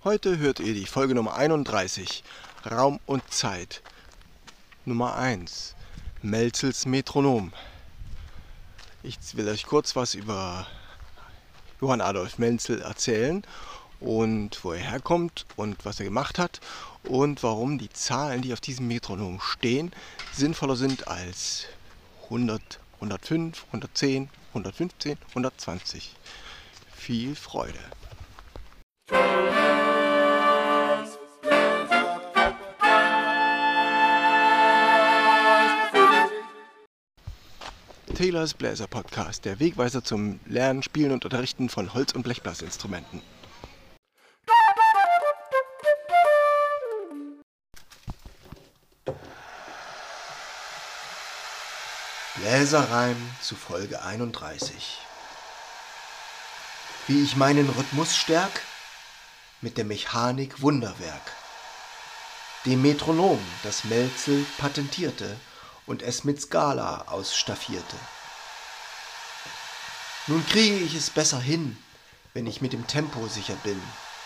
Heute hört ihr die Folge Nummer 31, Raum und Zeit. Nummer 1, Melzels Metronom. Ich will euch kurz was über Johann Adolf Menzel erzählen und wo er herkommt und was er gemacht hat und warum die Zahlen, die auf diesem Metronom stehen, sinnvoller sind als 100, 105, 110, 115, 120. Viel Freude! Taylors Bläser Podcast, der Wegweiser zum Lernen, Spielen und Unterrichten von Holz- und Blechblasinstrumenten. Bläserreim zu Folge 31. Wie ich meinen Rhythmus stärk? Mit der Mechanik Wunderwerk. Dem Metronom, das Melzel patentierte und es mit Skala ausstaffierte. Nun kriege ich es besser hin, wenn ich mit dem Tempo sicher bin.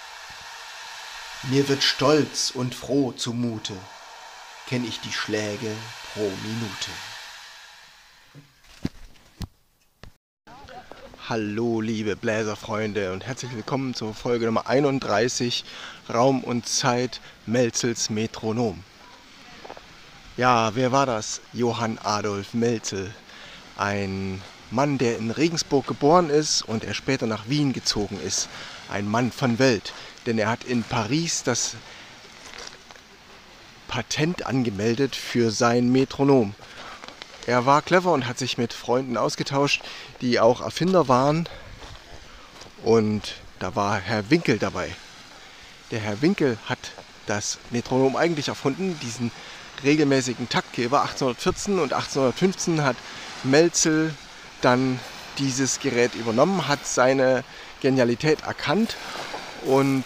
Mir wird stolz und froh zumute, kenn ich die Schläge pro Minute. Hallo liebe Bläserfreunde und herzlich willkommen zur Folge Nummer 31, Raum und Zeit, Melzels Metronom. Ja, wer war das? Johann Adolf Menzel, ein Mann, der in Regensburg geboren ist und er später nach Wien gezogen ist. Ein Mann von Welt, denn er hat in Paris das Patent angemeldet für sein Metronom. Er war clever und hat sich mit Freunden ausgetauscht, die auch Erfinder waren. Und da war Herr Winkel dabei. Der Herr Winkel hat das Metronom eigentlich erfunden, diesen regelmäßigen Taktgeber 1814 und 1815 hat Melzel dann dieses Gerät übernommen, hat seine Genialität erkannt und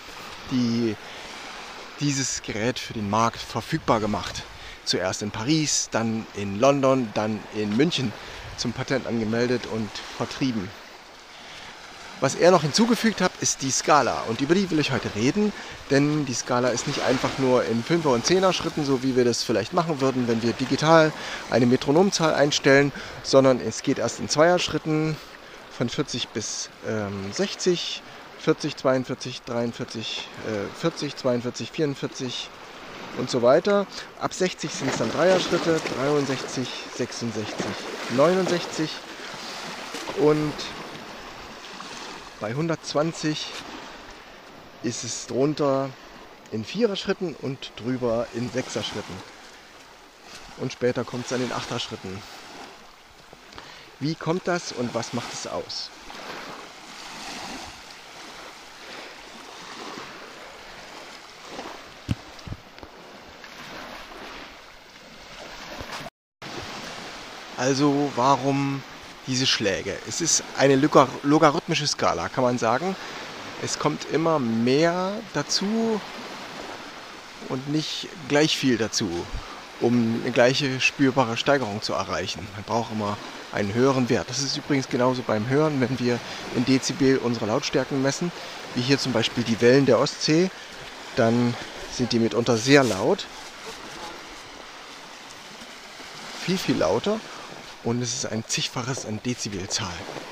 dieses Gerät für den Markt verfügbar gemacht. Zuerst in Paris, dann in London, dann in München zum Patent angemeldet und vertrieben. Was er noch hinzugefügt hat, ist die Skala und über die will ich heute reden, denn die Skala ist nicht einfach nur in 5er und 10er Schritten, so wie wir das vielleicht machen würden, wenn wir digital eine Metronomzahl einstellen, sondern es geht erst in 2er Schritten von 40 bis 60, 40, 42, 43, 40, 42, 44 und so weiter. Ab 60 sind es dann 3er Schritte, 63, 66, 69 und bei 120 ist es drunter in 4er Schritten und drüber in 6er Schritten. Und später kommt es dann in 8er Schritten. Wie kommt das und was macht es aus? Also warum diese Schläge? Es ist eine logarithmische Skala, kann man sagen. Es kommt immer mehr dazu und nicht gleich viel dazu, um eine gleiche spürbare Steigerung zu erreichen. Man braucht immer einen höheren Wert. Das ist übrigens genauso beim Hören, wenn wir in Dezibel unsere Lautstärken messen, wie hier zum Beispiel die Wellen der Ostsee, dann sind die mitunter sehr laut, viel lauter. Und es ist ein zigfaches an Dezibelzahl.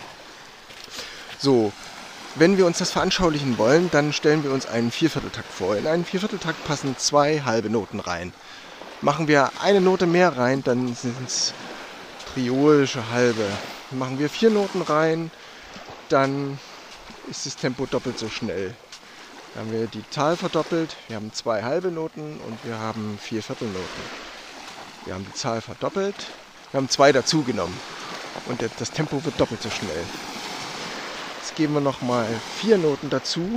So, wenn wir uns das veranschaulichen wollen, dann stellen wir uns einen Viervierteltakt vor. In einen Viervierteltakt passen 2 halbe Noten rein. Machen wir eine Note mehr rein, dann sind es triolische halbe. Machen wir 4 Noten rein, dann ist das Tempo doppelt so schnell. Dann haben wir die Zahl verdoppelt, wir haben 2 halbe Noten und wir haben 4 Viertelnoten. Wir haben die Zahl verdoppelt. Wir haben 2 dazu genommen und das Tempo wird doppelt so schnell. Jetzt geben wir nochmal 4 Noten dazu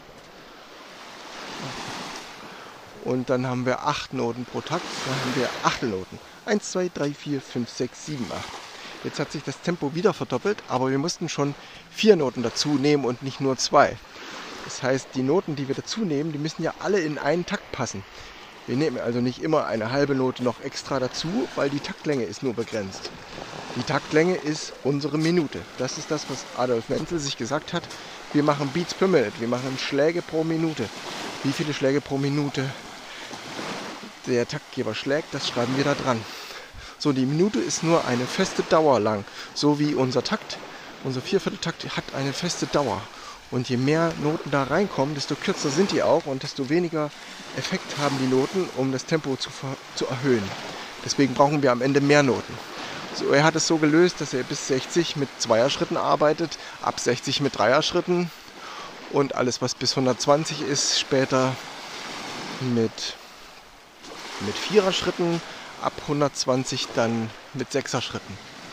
und dann haben wir 8 Noten pro Takt, dann haben wir Achtelnoten. 1, 2, 3, 4, 5, 6, 7, 8. Jetzt hat sich das Tempo wieder verdoppelt, aber wir mussten schon 4 Noten dazu nehmen und nicht nur 2. Das heißt, die Noten, die wir dazu nehmen, die müssen ja alle in einen Takt passen. Wir nehmen also nicht immer eine halbe Note noch extra dazu, weil die Taktlänge ist nur begrenzt. Die Taktlänge ist unsere Minute. Das ist das, was Adolf Menzel sich gesagt hat. Wir machen Beats per Minute, wir machen Schläge pro Minute. Wie viele Schläge pro Minute der Taktgeber schlägt, das schreiben wir da dran. So, die Minute ist nur eine feste Dauer lang, so wie unser Takt. Unser Viervierteltakt hat eine feste Dauer. Und je mehr Noten da reinkommen, desto kürzer sind die auch und desto weniger Effekt haben die Noten, um das Tempo zu erhöhen. Deswegen brauchen wir am Ende mehr Noten. So, er hat es so gelöst, dass er bis 60 mit Zweierschritten arbeitet, ab 60 mit Dreierschritten und alles, was bis 120 ist, später mit Viererschritten, ab 120 dann mit Sechserschritten.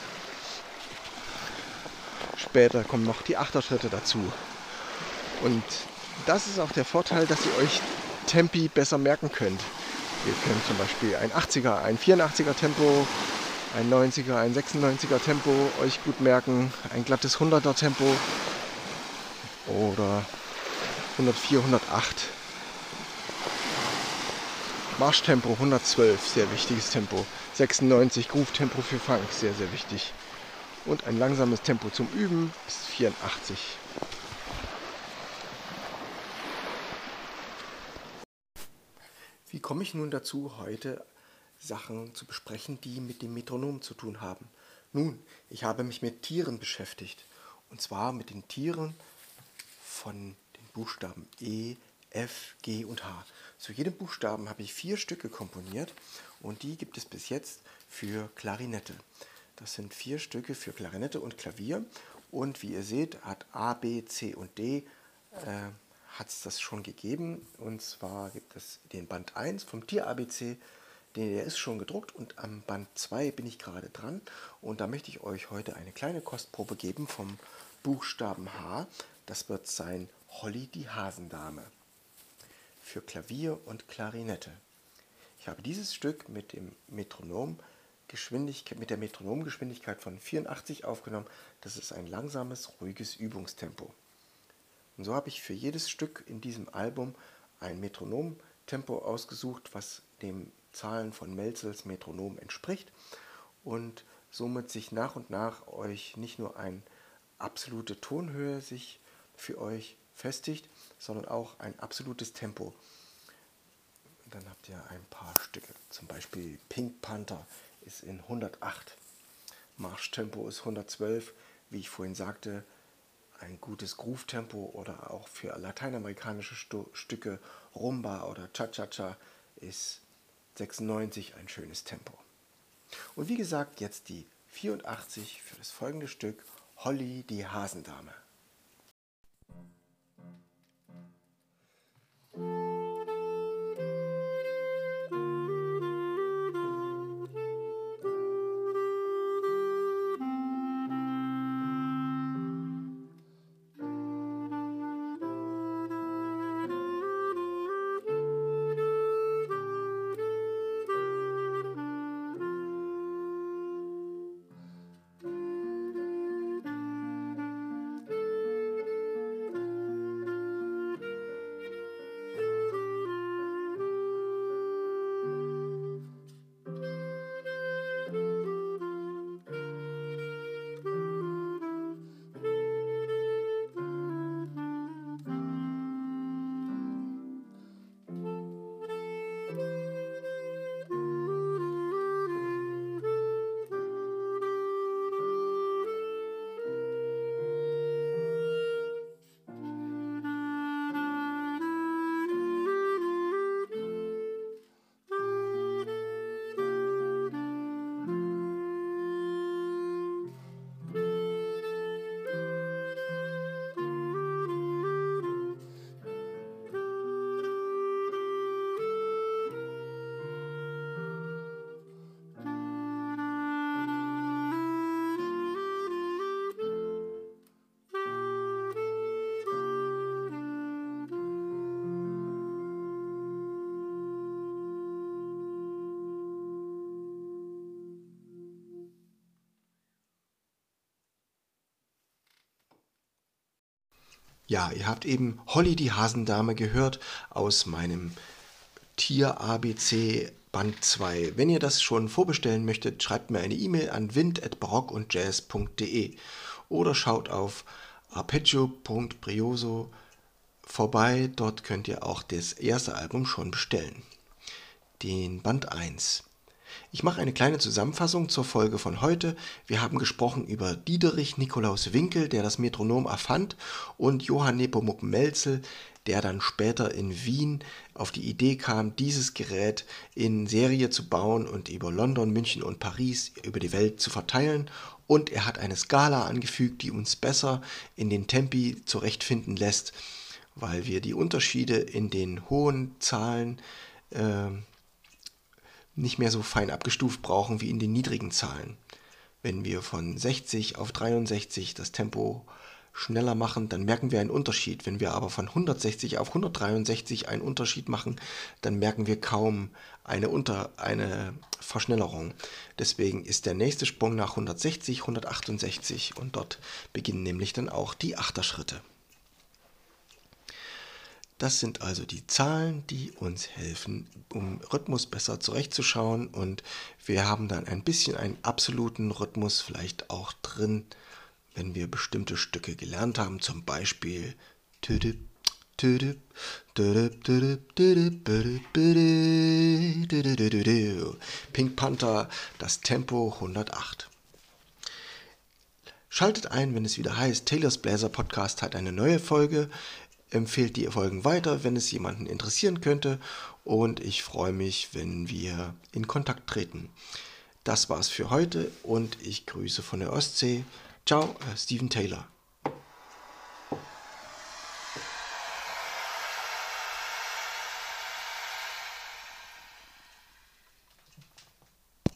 Später kommen noch die Achterschritte dazu. Und das ist auch der Vorteil, dass ihr euch Tempi besser merken könnt. Ihr könnt zum Beispiel ein 80er, ein 84er Tempo, ein 90er, ein 96er Tempo euch gut merken, ein glattes 100er Tempo oder 104, 108. Marschtempo 112, sehr wichtiges Tempo. 96 Groove-Tempo für Funk, sehr, sehr wichtig. Und ein langsames Tempo zum Üben ist 84. Wie komme ich nun dazu, heute Sachen zu besprechen, die mit dem Metronom zu tun haben? Nun, ich habe mich mit Tieren beschäftigt. Und zwar mit den Tieren von den Buchstaben E, F, G und H. Zu jedem Buchstaben habe ich 4 Stücke komponiert und die gibt es bis jetzt für Klarinette. Das sind 4 Stücke für Klarinette und Klavier und wie ihr seht, hat A, B, C und D hat es das schon gegeben. Und zwar gibt es den Band 1 vom Tier ABC, der ist schon gedruckt und am Band 2 bin ich gerade dran. Und da möchte ich euch heute eine kleine Kostprobe geben vom Buchstaben H. Das wird sein Holly die Hasendame für Klavier und Klarinette. Ich habe dieses Stück mit der Metronomgeschwindigkeit von 84 aufgenommen. Das ist ein langsames, ruhiges Übungstempo. Und so habe ich für jedes Stück in diesem Album ein Metronomtempo ausgesucht, was den Zahlen von Mälzels Metronom entspricht und somit sich nach und nach euch nicht nur eine absolute Tonhöhe sich für euch festigt, sondern auch ein absolutes Tempo. Und dann habt ihr ein paar Stücke, zum Beispiel Pink Panther ist in 108, Marschtempo ist 112, wie ich vorhin sagte, ein gutes Groove-Tempo oder auch für lateinamerikanische Stücke Rumba oder Cha-Cha-Cha ist 96 ein schönes Tempo. Und wie gesagt, jetzt die 84 für das folgende Stück Holly die Hasendame. Ja, ihr habt eben Holly die Hasendame gehört aus meinem Tier ABC Band 2. Wenn ihr das schon vorbestellen möchtet, schreibt mir eine E-Mail an wind@barockundjazz.de oder schaut auf arpeggio.brioso vorbei. Dort könnt ihr auch das erste Album schon bestellen, den Band 1. Ich mache eine kleine Zusammenfassung zur Folge von heute. Wir haben gesprochen über Diederich Nikolaus Winkel, der das Metronom erfand, und Johann Nepomuk Mälzel, der dann später in Wien auf die Idee kam, dieses Gerät in Serie zu bauen und über London, München und Paris über die Welt zu verteilen. Und er hat eine Skala angefügt, die uns besser in den Tempi zurechtfinden lässt, weil wir die Unterschiede in den hohen Zahlen nicht mehr so fein abgestuft brauchen wie in den niedrigen Zahlen. Wenn wir von 60 auf 63 das Tempo schneller machen, dann merken wir einen Unterschied. Wenn wir aber von 160 auf 163 einen Unterschied machen, dann merken wir kaum eine Verschnellerung. Deswegen ist der nächste Sprung nach 160, 168 und dort beginnen nämlich dann auch die Achterschritte. Das sind also die Zahlen, die uns helfen, um Rhythmus besser zurechtzuschauen, und wir haben dann ein bisschen einen absoluten Rhythmus vielleicht auch drin, wenn wir bestimmte Stücke gelernt haben, zum Beispiel Pink Panther, das Tempo 108. Schaltet ein, wenn es wieder heißt, Taylors Bläser Podcast hat eine neue Folge. Empfehlt die Folgen weiter, wenn es jemanden interessieren könnte, und ich freue mich, wenn wir in Kontakt treten. Das war's für heute und ich grüße von der Ostsee. Ciao, Steven Taylor.